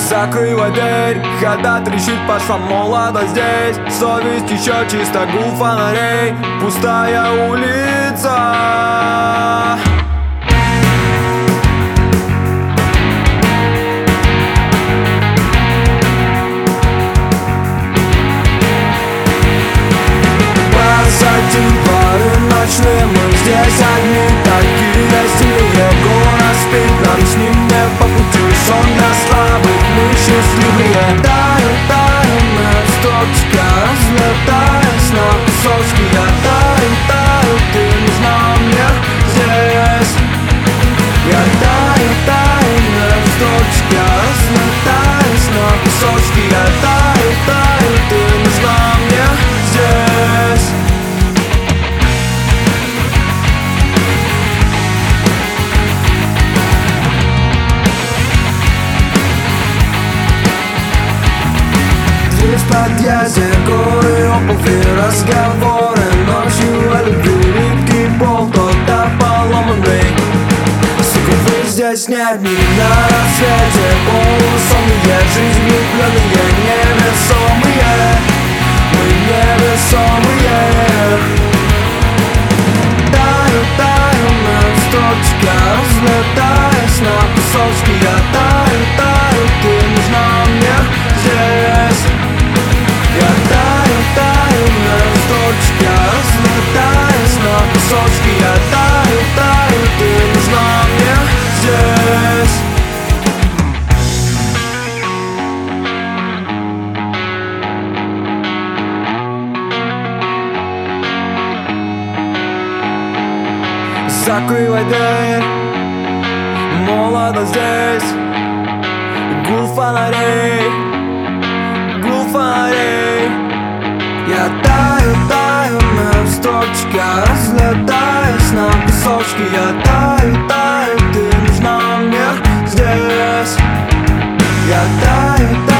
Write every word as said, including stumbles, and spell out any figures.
Закрывай дверь, хода трещит, пошла молодость здесь. Совесть еще чисто, гул фонарей, пустая улица. Посадим пары ночные, мы здесь одни, такие сильные. Город спит, нам с ним не по пути. Сон для слабых, мы счастливые. Таю, таю, на строчка, разлетаясь на кусочки. Я таю, таю, ты нужна мне здесь. Я таю, таю, на строчка, разлетаясь на кусочки. Я таю, таю, ты нужна мне здесь. В подъезде горы, обувь и разговоры. Ночью о любви, липкий пол, кто-то поломанный. Сука, вы здесь не одни на рассвете. Полусонные, жизнь влюбленные, невесомые. Мы невесомые. Таю, таю, на строчка, разлетаясь на кусочки. Я таю, таю, ты нужна мне здесь. Я таю, таю, на строчке, разлетаясь на кусочки. Я таю, таю, ты нужна мне здесь. Закрывай дверь, молодость здесь. Гул фонарей, гул фонарей. Я таю, таю, на строчке, разлетаясь на кусочки. Я таю, таю, ты нужна мне здесь. Я таю, таю.